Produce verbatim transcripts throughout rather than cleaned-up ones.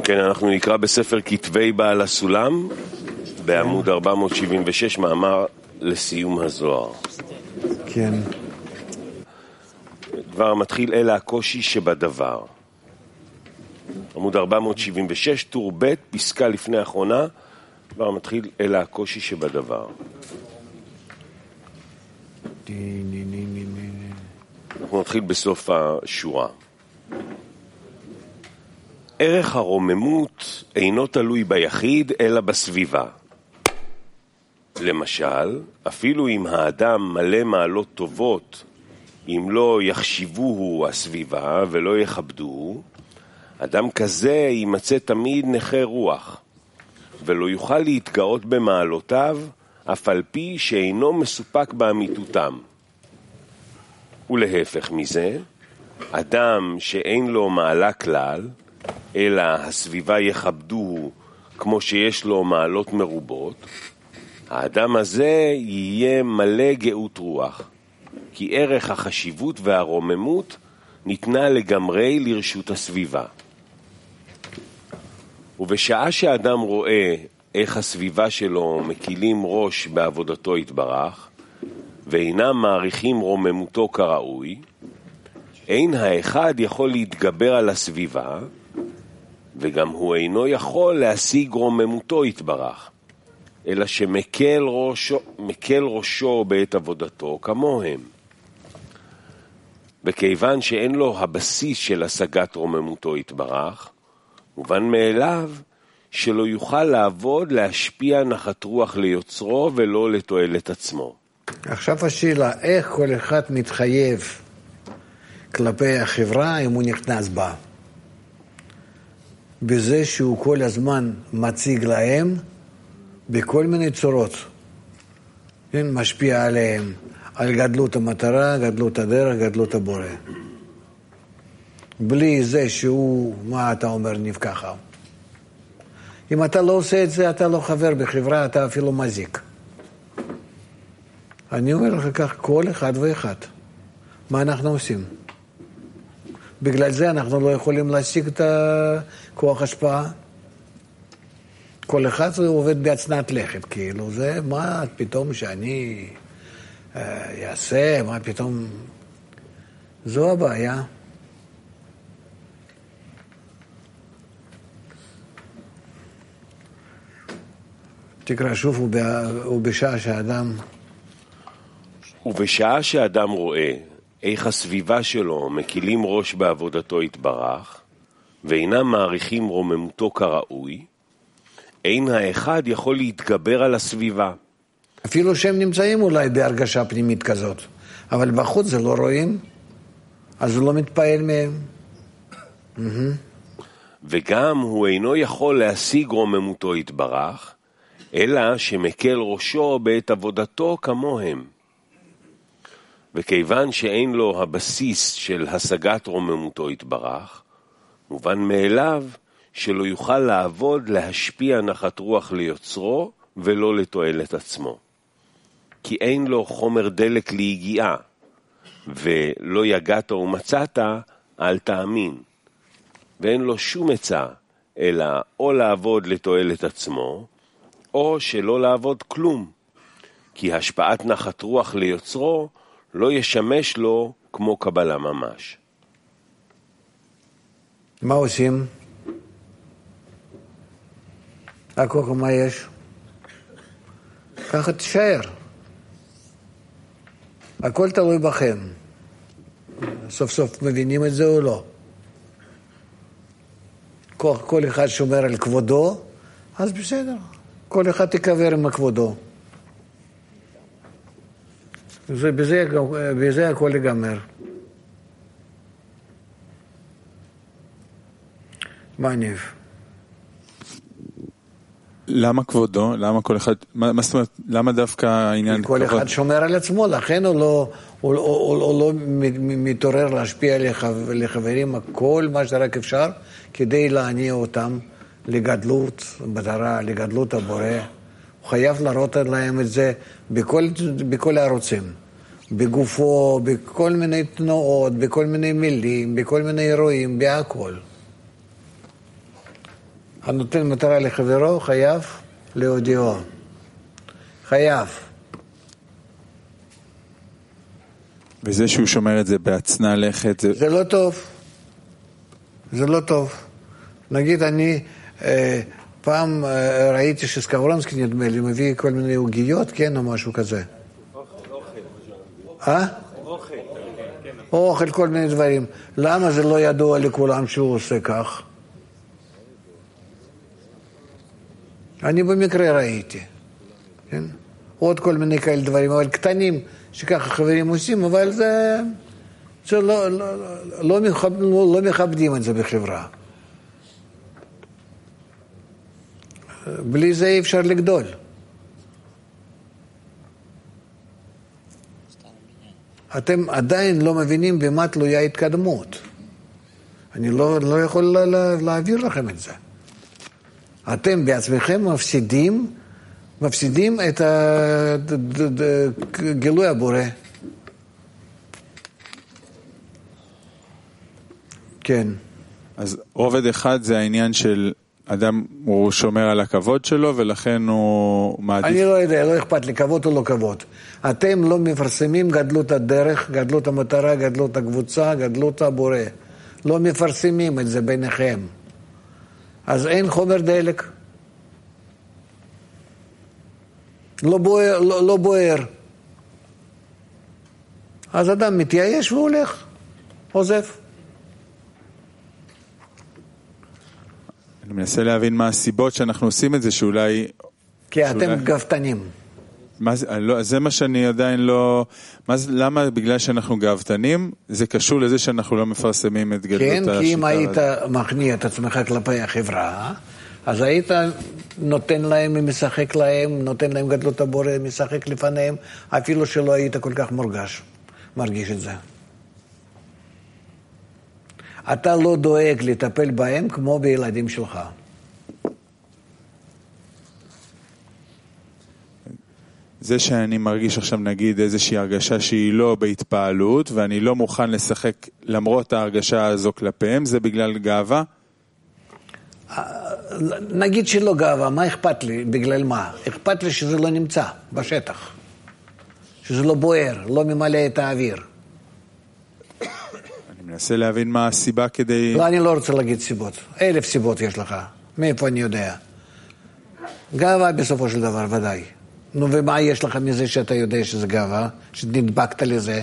כן, אנחנו נקרא בספר כתבי בעל הסולם, בעמוד ארבע מאות שבעים ושש, מאמר לסיום הזוהר. כן. דבר מתחיל אלה הקושי שבדבר. עמוד ארבע מאות שבעים ושש, טור ב', פסקה לפני האחרונה, דבר מתחיל אלה הקושי שבדבר. אנחנו נתחיל בסוף השורה. ערך הרוממות אינו תלוי ביחיד אלא בסביבה. למשל, אפילו אם האדם מלא מעלות טובות, אם לא יחשיבוהו הסביבה ולא יכבדוהו, אדם כזה יימצא תמיד נכה רוח, ולא יוכל להתגאות במעלותיו, אף על פי שאינו מסופק באמיתותם. ולהפך מזה, אדם שאין לו מעלה כלל, אלא הסביבה יכבדוהו כמו שיש לו מעלות מרובות, האדם הזה יהיה מלא גאות רוח, כי ערך החשיבות והרוממות ניתנה לגמרי לרשות הסביבה. ובשעה שאדם רואה איך הסביבה שלו מקילים ראש בעבודתו יתברך, ואינם מעריכים רוממותו כראוי, אין האחד יכול להתגבר על הסביבה, וגם הוא אינו יכול להשיג רוממותו יתברך, אלא שמקל ראשו, מקל ראשו בעת עבודתו כמוהם. וכיוון שאין לו הבסיס של השגת רוממותו יתברך, מובן מאליו שלא יוכל לעבוד להשפיע נחת רוח ליוצרו ולא לתועלת עצמו. עכשיו השאלה, איך כל אחד מתחייב כלפי החברה אם הוא נכנס בה? בזה שהוא כל הזמן מציג להם בכל מיני צורות, כן? משפיע עליהם, על גדלות המטרה, גדלות הדרך, גדלות הבורא. בלי זה שהוא, מה אתה אומר, נפקחה. אם אתה לא עושה את זה, אתה לא חבר בחברה, אתה אפילו מזיק. אני אומר לך כך, כל אחד ואחד. מה אנחנו עושים? בגלל זה אנחנו לא יכולים להשיג את הכוח השפעה. כל אחד עובד בהצנעת לכת, כאילו זה, מה פתאום שאני אעשה, מה פתאום... זו הבעיה. תקרא שוב, ובשעה שהאדם... ובשעה שהאדם רואה איך הסביבה שלו מקילים ראש בעבודתו יתברך, ואינם מעריכים רוממותו כראוי, אין האחד יכול להתגבר על הסביבה. אפילו שהם נמצאים אולי בהרגשה פנימית כזאת, אבל בחוץ זה לא רואים, אז הוא לא מתפעל מהם. וגם הוא אינו יכול להשיג רוממותו יתברך, אלא שמקל ראשו בעת עבודתו כמוהם. וכיוון שאין לו הבסיס של השגת רוממותו יתברך, מובן מאליו שלא יוכל לעבוד להשפיע נחת רוח ליוצרו ולא לתועלת עצמו. כי אין לו חומר דלק להגיעה, ולא יגעת ומצאת, אל תאמין. ואין לו שום עצה, אלא או לעבוד לתועלת עצמו, או שלא לעבוד כלום. כי השפעת נחת רוח ליוצרו לא ישמש לו כמו קבלה ממש. מה עושים? הכל מה יש? ככה תשאר. הכל תלוי בכם. סוף סוף מבינים את זה או לא? כל, כל אחד שומר על כבודו, אז בסדר. כל אחד תקבר עם הכבודו. זה, בזה, בזה הכל ייגמר. מעניין. למה כבודו? למה כל אחד, מה, מה זאת אומרת, למה דווקא העניין כל כבוד? אחד שומר על עצמו, לכן הוא לא, הוא, הוא, הוא, הוא לא מתעורר להשפיע לחבר, לחברים כל מה שרק אפשר, כדי להניע אותם לגדלות מטרה, לגדלות הבורא. הוא חייב להראות להם את זה בכל, בכל הערוצים, בגופו, בכל מיני תנועות, בכל מיני מילים, בכל מיני אירועים, בהכל. הנותן מטרה לחברו חייב להודיעו. חייב. וזה שהוא שומר את זה בהצנע לכת זה... זה לא טוב. זה לא טוב. נגיד אני אה, פעם אה, ראיתי שסקברנסקי נדמה לי מביא כל מיני עוגיות, כן, או משהו כזה. אה? אוכל. אוכל, כל מיני דברים. למה זה לא ידוע לכולם שהוא עושה כך? אני במקרה ראיתי. כן? עוד כל מיני כאלה דברים, אבל קטנים שככה חברים עושים, אבל זה, זה לא, לא, לא, מכב, לא, לא מכבדים את זה בחברה. בלי זה אי אפשר לגדול. אתם עדיין לא מבינים במה תלויה התקדמות. אני לא, לא יכול לה, לה, להעביר לכם את זה. אתם בעצמכם מפסידים, מפסידים את גילוי הבורא. כן. אז רובד אחד זה העניין של אדם, הוא שומר על הכבוד שלו, ולכן הוא מעדיף... אני לא יודע, לא אכפת לי, כבוד או לא כבוד. אתם לא מפרסמים גדלות הדרך, גדלות המטרה, גדלות הקבוצה, גדלות הבורא. לא מפרסמים את זה ביניכם. אז אין חומר דלק. לא בוער, לא, לא בוער. אז אדם מתייאש והולך, עוזב. אני מנסה להבין מה הסיבות שאנחנו עושים את זה, שאולי... כי שאולי... אתם גאוותנים. מה זה, לא, זה מה שאני עדיין לא... מה זה, למה בגלל שאנחנו גאוותנים, זה קשור לזה שאנחנו לא מפרסמים את גדלות כן, השיטה. כן, כי אם היית מכניע את עצמך כלפי החברה, אז היית נותן להם, משחק להם, נותן להם גדלות הבורא, משחק לפניהם, אפילו שלא היית כל כך מורגש, מרגיש את זה. אתה לא דואג לטפל בהם כמו בילדים שלך. זה שאני מרגיש עכשיו נגיד איזושהי הרגשה שהיא לא בהתפעלות, ואני לא מוכן לשחק למרות ההרגשה הזו כלפיהם, זה בגלל גאווה? נגיד שלא גאווה, מה אכפת לי? בגלל מה? אכפת לי שזה לא נמצא בשטח. שזה לא בוער, לא ממלא את האוויר. אני מנסה להבין מה הסיבה כדי... לא, אני לא רוצה להגיד סיבות. אלף סיבות יש לך. מאיפה אני יודע? גאווה בסופו של דבר, ודאי. נו, ומה יש לך מזה שאתה יודע שזה גאווה? שנדבקת לזה?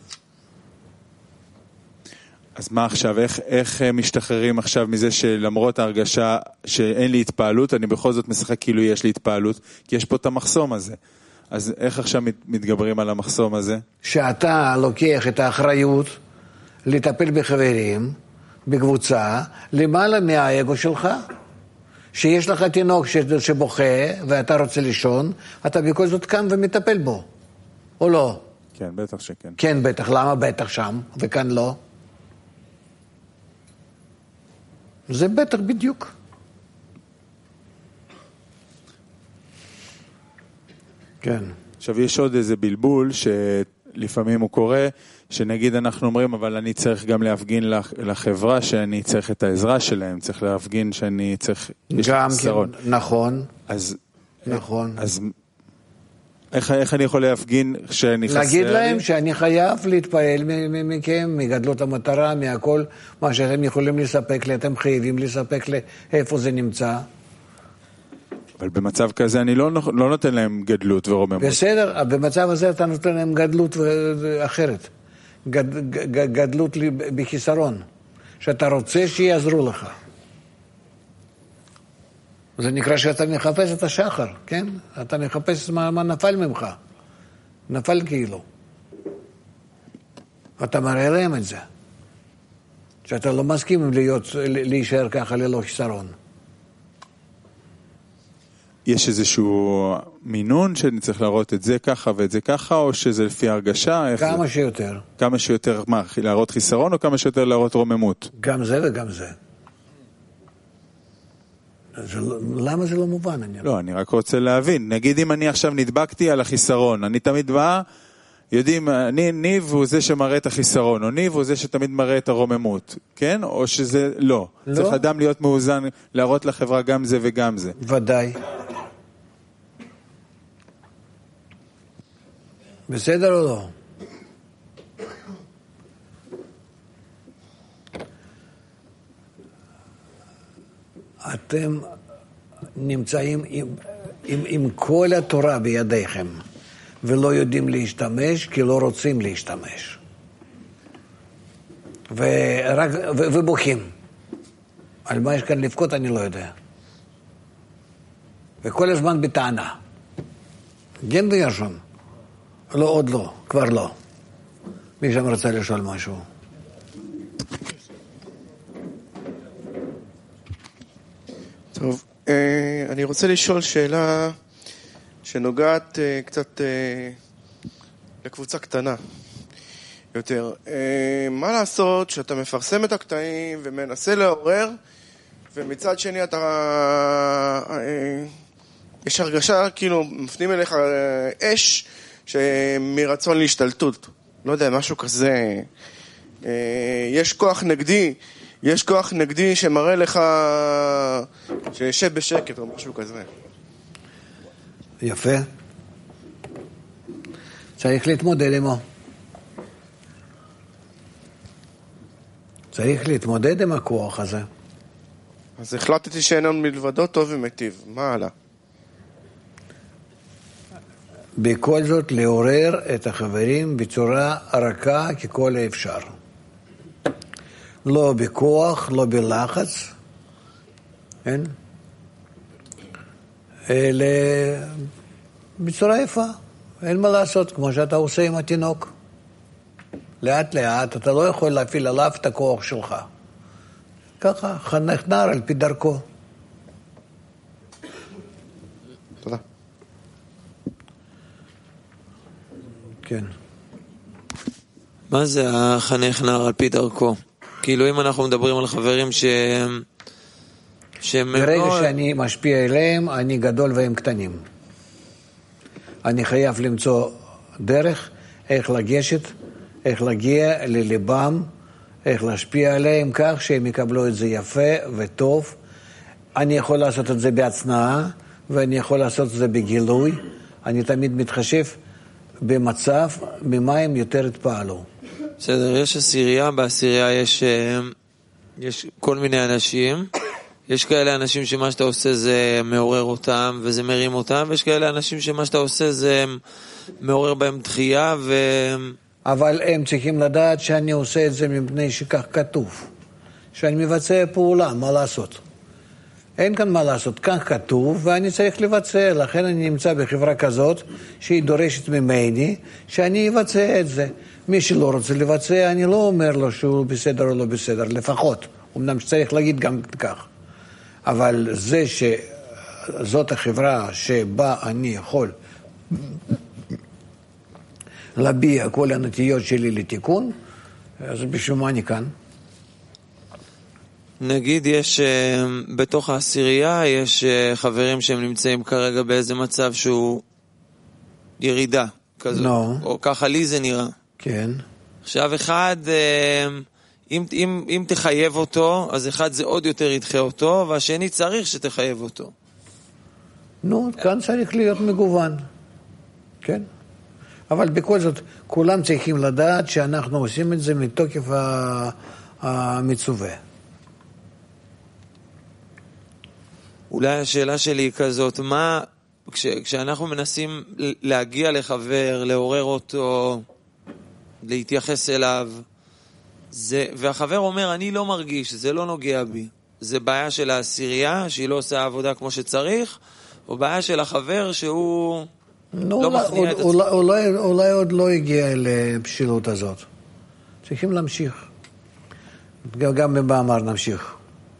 אז מה עכשיו? איך, איך משתחררים עכשיו מזה שלמרות ההרגשה שאין לי התפעלות, אני בכל זאת משחק כאילו יש לי התפעלות, כי יש פה את המחסום הזה. אז איך עכשיו מתגברים על המחסום הזה? שאתה לוקח את האחריות לטפל בחברים, בקבוצה, למעלה מהאגו שלך. שיש לך תינוק שבוכה ואתה רוצה לישון, אתה בכל זאת קם ומטפל בו, או לא? כן, בטח שכן. כן, בטח. למה בטח שם וכאן לא? זה בטח בדיוק. כן. עכשיו יש עוד איזה בלבול שלפעמים הוא קורה, שנגיד אנחנו אומרים, אבל אני צריך גם להפגין לחברה שאני צריך את העזרה שלהם, צריך להפגין שאני צריך... גם כן, נכון. אז... נכון. אז איך, איך אני יכול להפגין שאני חסר לי? להגיד להם שאני חייב להתפעל מכם, מגדלות המטרה, מהכל, מה שאתם יכולים לספק לי, אתם חייבים לספק לי, איפה זה נמצא. אבל במצב כזה אני לא, לא נותן להם גדלות ורוממות. בסדר, במצב הזה אתה נותן להם גדלות אחרת. גד, גד, גדלות בחיסרון, שאתה רוצה שיעזרו לך. זה נקרא שאתה מחפש את השחר, כן? אתה מחפש מה, מה נפל ממך. נפל כאילו. אתה מראה להם את זה. שאתה לא מסכים להיות, להישאר ככה ללא חיסרון. יש איזשהו מינון שאני צריך להראות את זה ככה ואת זה ככה, או שזה לפי הרגשה? כמה זה... שיותר. כמה שיותר, מה? להראות חיסרון או כמה שיותר להראות רוממות? גם זה וגם זה. זה לא, למה זה לא מובן? אני לא, אני רק רוצה להבין. נגיד אם אני עכשיו נדבקתי על החיסרון, אני תמיד בא יודעים, ניב הוא זה שמראה את החיסרון, או ניב הוא זה שתמיד מראה את הרוממות, כן? או שזה לא. לא. צריך אדם להיות מאוזן, להראות לחברה גם זה וגם זה. ודאי. בסדר או לא? אתם נמצאים עם, עם, עם כל התורה בידיכם, ולא יודעים להשתמש כי לא רוצים להשתמש. ורק, ו, ובוכים. על מה יש כאן לבכות אני לא יודע. וכל הזמן בטענה. כן וישון. לא, עוד לא, כבר לא. מי שם רצה לשאול משהו? טוב, אני רוצה לשאול שאלה שנוגעת קצת לקבוצה קטנה יותר. מה לעשות שאתה מפרסם את הקטעים ומנסה לעורר, ומצד שני אתה, יש הרגשה כאילו מפנים אליך אש שמרצון להשתלטות, לא יודע, משהו כזה. יש כוח נגדי, יש כוח נגדי שמראה לך שישב בשקט או משהו כזה. יפה. צריך להתמודד עמו. צריך להתמודד עם הכוח הזה. אז החלטתי שאין עוד מלבדו טוב ומטיב. מה הלאה? בכל זאת לעורר את החברים בצורה רכה ככל האפשר. לא בכוח, לא בלחץ, כן? אלא בצורה יפה. אין מה לעשות, כמו שאתה עושה עם התינוק. לאט לאט, אתה לא יכול להפעיל עליו את הכוח שלך. ככה, חנך נער על פי דרכו. תודה. כן. מה זה החנך נער על פי דרכו? כאילו אם אנחנו מדברים על חברים ש... ברגע שאני משפיע אליהם, אני גדול והם קטנים. אני חייב למצוא דרך איך לגשת, איך להגיע לליבם, איך להשפיע עליהם כך שהם יקבלו את זה יפה וטוב. אני יכול לעשות את זה בהצנעה, ואני יכול לעשות את זה בגילוי. אני תמיד מתחשב במצב, ממה הם יותר התפעלו. בסדר, יש עשירייה, בעשירייה יש, יש כל מיני אנשים. יש כאלה אנשים שמה שאתה עושה זה מעורר אותם וזה מרים אותם, ויש כאלה אנשים שמה שאתה עושה זה מעורר בהם דחייה ו... אבל הם צריכים לדעת שאני עושה את זה מפני שכך כתוב. שאני מבצע פעולה, מה לעשות? אין כאן מה לעשות, כך כתוב ואני צריך לבצע, לכן אני נמצא בחברה כזאת שהיא דורשת ממני שאני אבצע את זה. מי שלא רוצה לבצע, אני לא אומר לו שהוא בסדר או לא בסדר, לפחות. אמנם שצריך להגיד גם כך. אבל זה שזאת החברה שבה אני יכול להביע כל הנטיות שלי לתיקון, אז בשביל מה אני כאן? נגיד יש בתוך העשירייה יש חברים שהם נמצאים כרגע באיזה מצב שהוא ירידה כזאת, no. או ככה לי זה נראה. כן. עכשיו אחד, אם, אם, אם תחייב אותו, אז אחד זה עוד יותר ידחה אותו, והשני צריך שתחייב אותו. נו, כאן צריך להיות מגוון. כן. אבל בכל זאת, כולם צריכים לדעת שאנחנו עושים את זה מתוקף המצווה. אולי השאלה שלי היא כזאת, מה, כש, כשאנחנו מנסים להגיע לחבר, לעורר אותו, להתייחס אליו, זה, והחבר אומר, אני לא מרגיש, זה לא נוגע בי. זה בעיה של העשירייה, שהיא לא עושה עבודה כמו שצריך, או בעיה של החבר שהוא לא, לא מכניע את עצמו. אולי, אולי, אולי עוד לא הגיע לבשילות הזאת. צריכים להמשיך. גם במאמר נמשיך.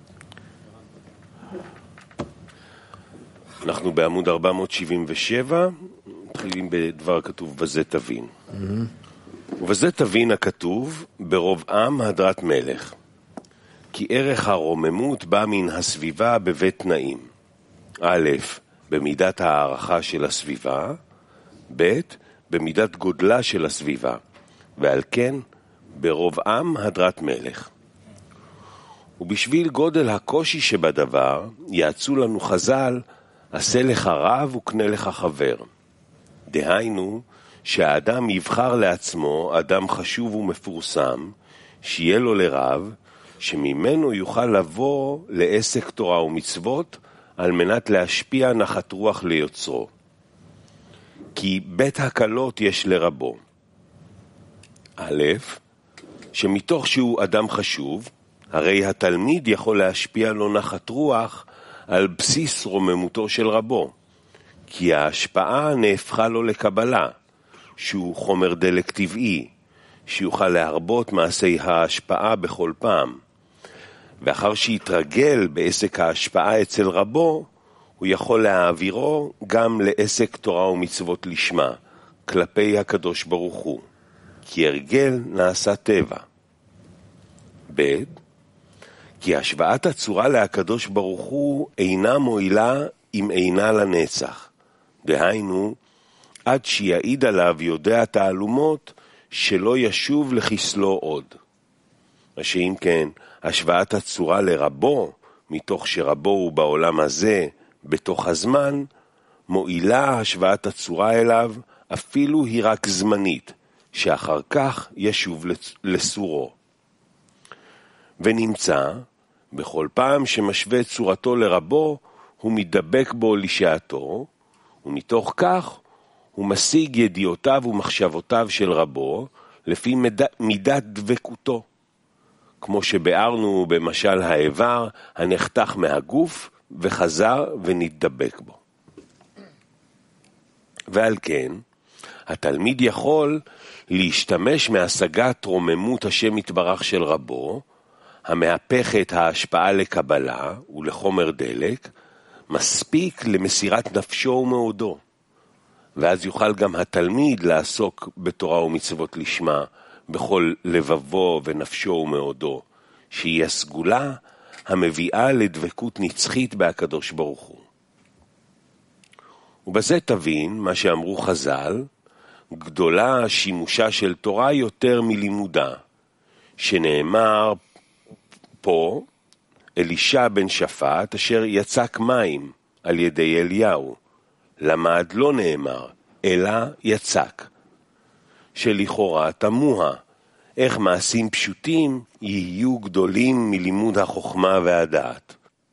אנחנו בעמוד ארבע מאות שבעים ושבע, מתחילים בדבר כתוב, וזה תבין. Mm-hmm. ובזה תבין הכתוב, ברוב עם הדרת מלך. כי ערך הרוממות בא מן הסביבה בבית תנאים. א', במידת הערכה של הסביבה, ב', במידת גודלה של הסביבה, ועל כן ברוב עם הדרת מלך. ובשביל גודל הקושי שבדבר, יעצו לנו חז"ל, עשה לך רב וקנה לך חבר. דהיינו, שהאדם יבחר לעצמו אדם חשוב ומפורסם, שיהיה לו לרב, שממנו יוכל לבוא לעסק תורה ומצוות, על מנת להשפיע נחת רוח ליוצרו. כי בית הקלות יש לרבו. א', שמתוך שהוא אדם חשוב, הרי התלמיד יכול להשפיע לו נחת רוח על בסיס רוממותו של רבו, כי ההשפעה נהפכה לו לקבלה, שהוא חומר דלק טבעי, שיוכל להרבות מעשי ההשפעה בכל פעם. ואחר שיתרגל בעסק ההשפעה אצל רבו, הוא יכול להעבירו גם לעסק תורה ומצוות לשמה, כלפי הקדוש ברוך הוא, כי הרגל נעשה טבע. ב' כי השוואת הצורה להקדוש ברוך הוא אינה מועילה אם אינה לנצח. דהיינו, עד שיעיד עליו יודע תעלומות שלא ישוב לחסלו עוד. מה שאם כן, השוואת הצורה לרבו, מתוך שרבו הוא בעולם הזה, בתוך הזמן, מועילה השוואת הצורה אליו, אפילו היא רק זמנית, שאחר כך ישוב לסורו. ונמצא, בכל פעם שמשווה צורתו לרבו, הוא מתדבק בו לשעתו, ומתוך כך הוא משיג ידיעותיו ומחשבותיו של רבו, לפי מיד, מידת דבקותו. כמו שבארנו במשל האיבר הנחתך מהגוף וחזר ונתדבק בו. ועל כן, התלמיד יכול להשתמש מהשגת רוממות השם יתברך של רבו, המהפכת ההשפעה לקבלה ולחומר דלק, מספיק למסירת נפשו ומאודו. ואז יוכל גם התלמיד לעסוק בתורה ומצוות לשמה, בכל לבבו ונפשו ומאודו, שהיא הסגולה המביאה לדבקות נצחית בהקדוש ברוך הוא. ובזה תבין מה שאמרו חז"ל, גדולה שימושה של תורה יותר מלימודה, שנאמר פה, אלישע בן שפט אשר יצק מים על ידי אליהו, למד לא נאמר, אלא יצק. שלכאורה תמוה, איך מעשים פשוטים יהיו גדולים מלימוד החוכמה והדעת.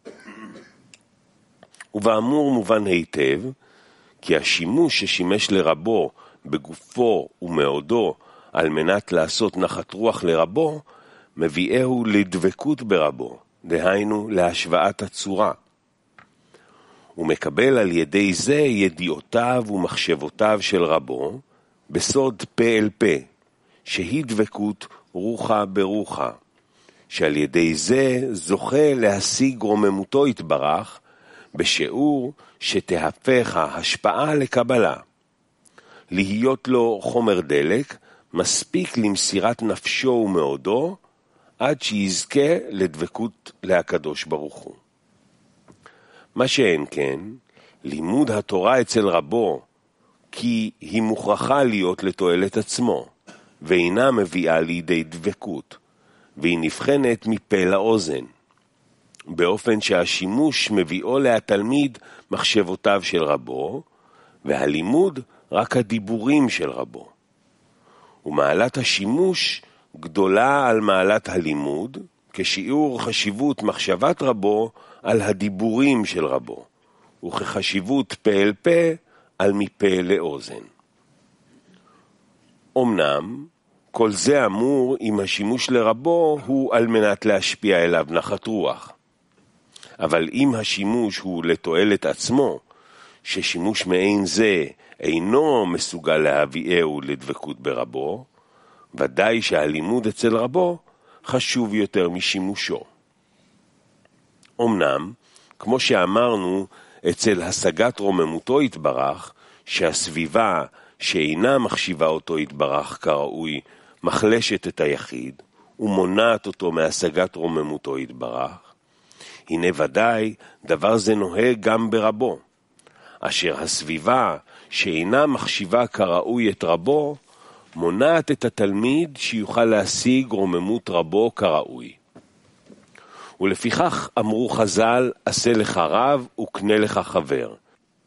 ובאמור מובן היטב, כי השימוש ששימש לרבו בגופו ומאודו על מנת לעשות נחת רוח לרבו, מביאהו לדבקות ברבו, דהיינו להשוואת הצורה. הוא מקבל על ידי זה ידיעותיו ומחשבותיו של רבו, בסוד פה אל פה, שהיא דבקות רוחה ברוחה, שעל ידי זה זוכה להשיג רוממותו יתברך, בשיעור שתהפך ההשפעה לקבלה. להיות לו חומר דלק, מספיק למסירת נפשו ומאודו, עד שיזכה לדבקות להקדוש ברוך הוא. מה שאין כן, לימוד התורה אצל רבו, כי היא מוכרחה להיות לתועלת עצמו, ואינה מביאה לידי דבקות, והיא נבחנת מפה לאוזן, באופן שהשימוש מביאו להתלמיד מחשבותיו של רבו, והלימוד רק הדיבורים של רבו. ומעלת השימוש גדולה על מעלת הלימוד, כשיעור חשיבות מחשבת רבו על הדיבורים של רבו, וכחשיבות פה אל פה על מפה לאוזן. אמנם, כל זה אמור אם השימוש לרבו הוא על מנת להשפיע אליו נחת רוח. אבל אם השימוש הוא לתועלת עצמו, ששימוש מעין זה אינו מסוגל להביאהו לדבקות ברבו, ודאי שהלימוד אצל רבו חשוב יותר משימושו. אמנם, כמו שאמרנו, אצל השגת רוממותו יתברך, שהסביבה שאינה מחשיבה אותו יתברך כראוי, מחלשת את היחיד, ומונעת אותו מהשגת רוממותו יתברך, הנה ודאי דבר זה נוהג גם ברבו, אשר הסביבה שאינה מחשיבה כראוי את רבו, מונעת את התלמיד שיוכל להשיג רוממות רבו כראוי. ולפיכך אמרו חז"ל, עשה לך רב וקנה לך חבר.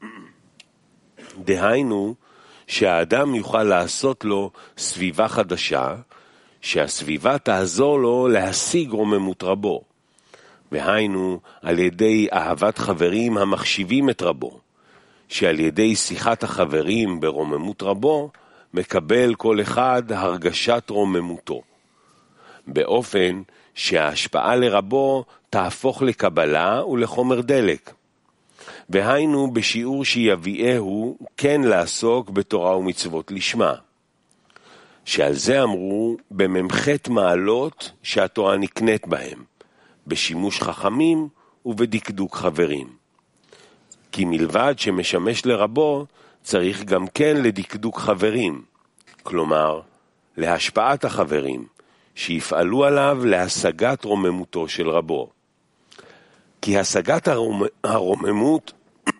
דהיינו, שהאדם יוכל לעשות לו סביבה חדשה, שהסביבה תעזור לו להשיג רוממות רבו. והיינו, על ידי אהבת חברים המחשיבים את רבו, שעל ידי שיחת החברים ברוממות רבו, מקבל כל אחד הרגשת רוממותו. באופן שההשפעה לרבו תהפוך לקבלה ולחומר דלק. והיינו בשיעור שיביאהו כן לעסוק בתורה ומצוות לשמה. שעל זה אמרו בממחת מעלות שהתורה נקנית בהם, בשימוש חכמים ובדקדוק חברים. כי מלבד שמשמש לרבו, צריך גם כן לדקדוק חברים, כלומר, להשפעת החברים, שיפעלו עליו להשגת רוממותו של רבו. כי השגת הרומ... הרוממות,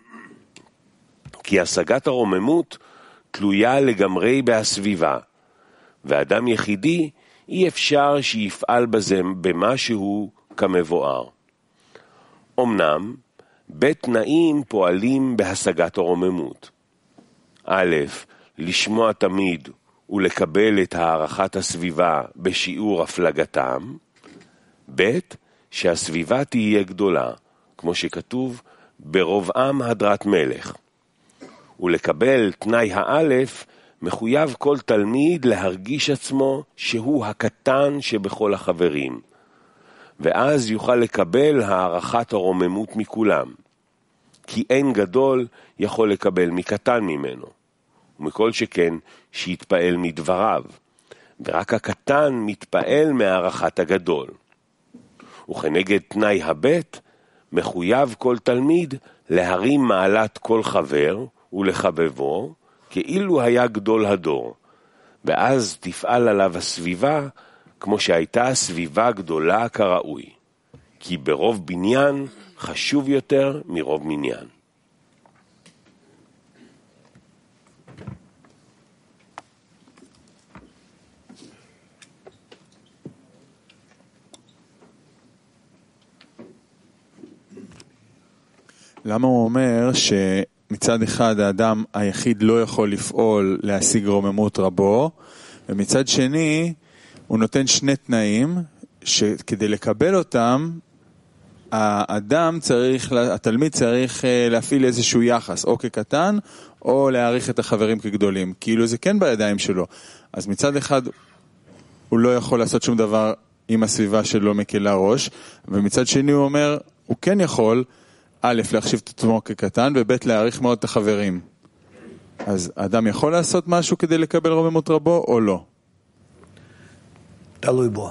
כי השגת הרוממות תלויה לגמרי בהסביבה, ואדם יחידי אי אפשר שיפעל בזה במשהו כמבואר. אמנם, בית תנאים פועלים בהשגת הרוממות. א', לשמוע תמיד ולקבל את הערכת הסביבה בשיעור הפלגתם. ב', שהסביבה תהיה גדולה, כמו שכתוב, ברוב עם הדרת מלך. ולקבל תנאי האלף, מחויב כל תלמיד להרגיש עצמו שהוא הקטן שבכל החברים, ואז יוכל לקבל הערכת הרוממות מכולם, כי אין גדול יכול לקבל מקטן ממנו, ומכל שכן שיתפעל מדבריו, ורק הקטן מתפעל מהערכת הגדול. וכנגד תנאי הבית, מחויב כל תלמיד להרים מעלת כל חבר ולחבבו, כאילו היה גדול הדור, ואז תפעל עליו הסביבה כמו שהייתה סביבה גדולה כראוי, כי ברוב בניין חשוב יותר מרוב מניין. למה הוא אומר שמצד אחד האדם היחיד לא יכול לפעול להשיג רוממות רבו, ומצד שני הוא נותן שני תנאים שכדי לקבל אותם האדם צריך, התלמיד צריך להפעיל איזשהו יחס, או כקטן או להעריך את החברים כגדולים, כאילו זה כן בידיים שלו. אז מצד אחד הוא לא יכול לעשות שום דבר עם הסביבה שלו מקלה ראש, ומצד שני הוא אומר הוא כן יכול א', להחשיב את עצמו כקטן, וב', להעריך מאוד את החברים. אז האדם יכול לעשות משהו כדי לקבל רוממות רבו, או לא? תלוי בו.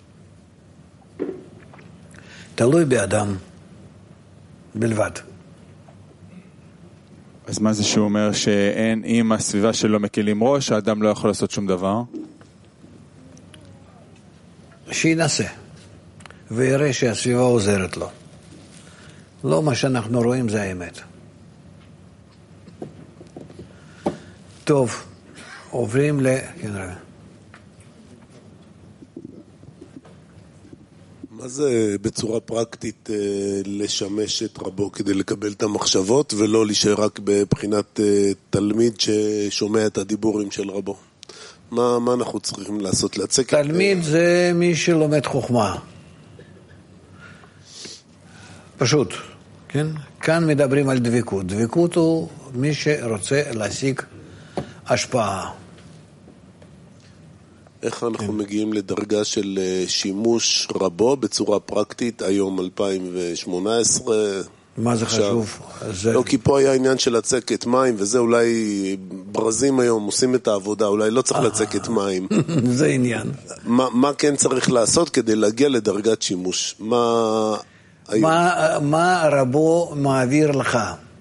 תלוי באדם בלבד. אז מה זה שהוא אומר שאין, אם הסביבה שלו מקלים ראש, האדם לא יכול לעשות שום דבר? שינסה, ויראה שהסביבה עוזרת לו. לא מה שאנחנו רואים זה האמת. טוב, עוברים ל... מה זה בצורה פרקטית לשמש את רבו כדי לקבל את המחשבות ולא להישאר רק בבחינת תלמיד ששומע את הדיבורים של רבו? מה, מה אנחנו צריכים לעשות? לצק? תלמיד זה מי שלומד חוכמה. פשוט, כן? כאן מדברים על דבקות. דבקות הוא מי שרוצה להשיג השפעה. איך אנחנו כן. מגיעים לדרגה של שימוש רבו בצורה פרקטית היום אלפיים שמונה עשרה? מה זה עכשיו, חשוב? זה... לא, כי פה היה עניין של לצקת מים, וזה אולי ברזים היום עושים את העבודה, אולי לא צריך לצקת מים. זה עניין. מה, מה כן צריך לעשות כדי להגיע לדרגת שימוש? מה... מה, מה רבו מעביר לך?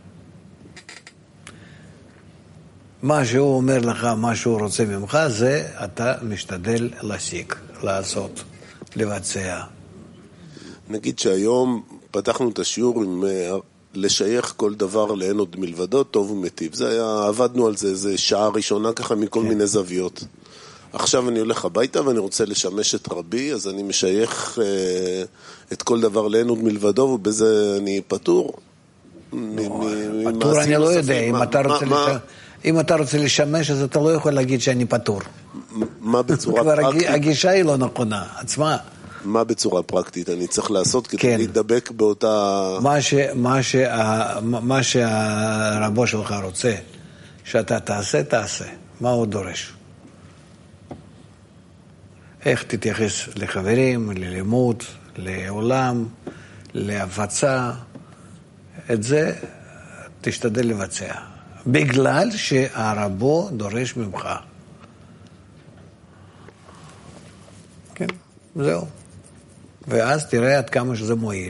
מה שהוא אומר לך, מה שהוא רוצה ממך, זה אתה משתדל להשיג, לעשות, לבצע. נגיד שהיום פתחנו את השיעור עם לשייך כל דבר לאין עוד מלבדו, טוב ומטיב. זה היה, עבדנו על זה, זה שעה ראשונה ככה מכל כן. מיני זוויות. עכשיו אני הולך הביתה ואני רוצה לשמש את רבי, אז אני משייך אה, את כל דבר לאין עוד מלבדו, ובזה אני פטור. פטור אני לא יודע, אם אתה רוצה לשמש... אם אתה רוצה לשמש, אז אתה לא יכול להגיד שאני פטור. מה בצורה פרקטית? הגישה היא לא נכונה, עצמה. מה בצורה פרקטית אני צריך לעשות כדי להידבק באותה... מה שהרבו שלך רוצה, שאתה תעשה, תעשה. מה הוא דורש? איך תתייחס לחברים, ללימוד, לעולם, להפצה. את זה תשתדל לבצע. בגלל שהרבו דורש ממך. כן, זהו. ואז תראה עד כמה שזה מועיל.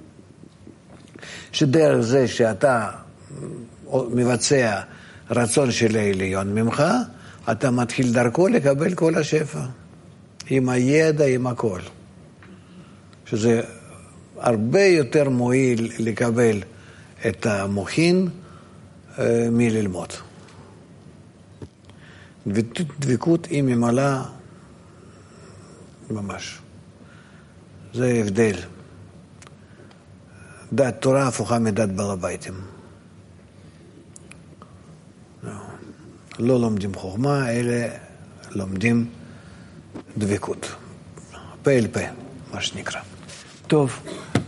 שדרך זה שאתה מבצע רצון של העליון ממך, אתה מתחיל דרכו לקבל כל השפע. עם הידע, עם הכל. שזה הרבה יותר מועיל לקבל את המוחין מללמוד. דבקות היא ממלאה ממש. זה הבדל. דת תורה הפוכה מדת בעל הביתים. לא לומדים חוכמה, אלא לומדים דבקות. פה אל פה, מה שנקרא. טוב.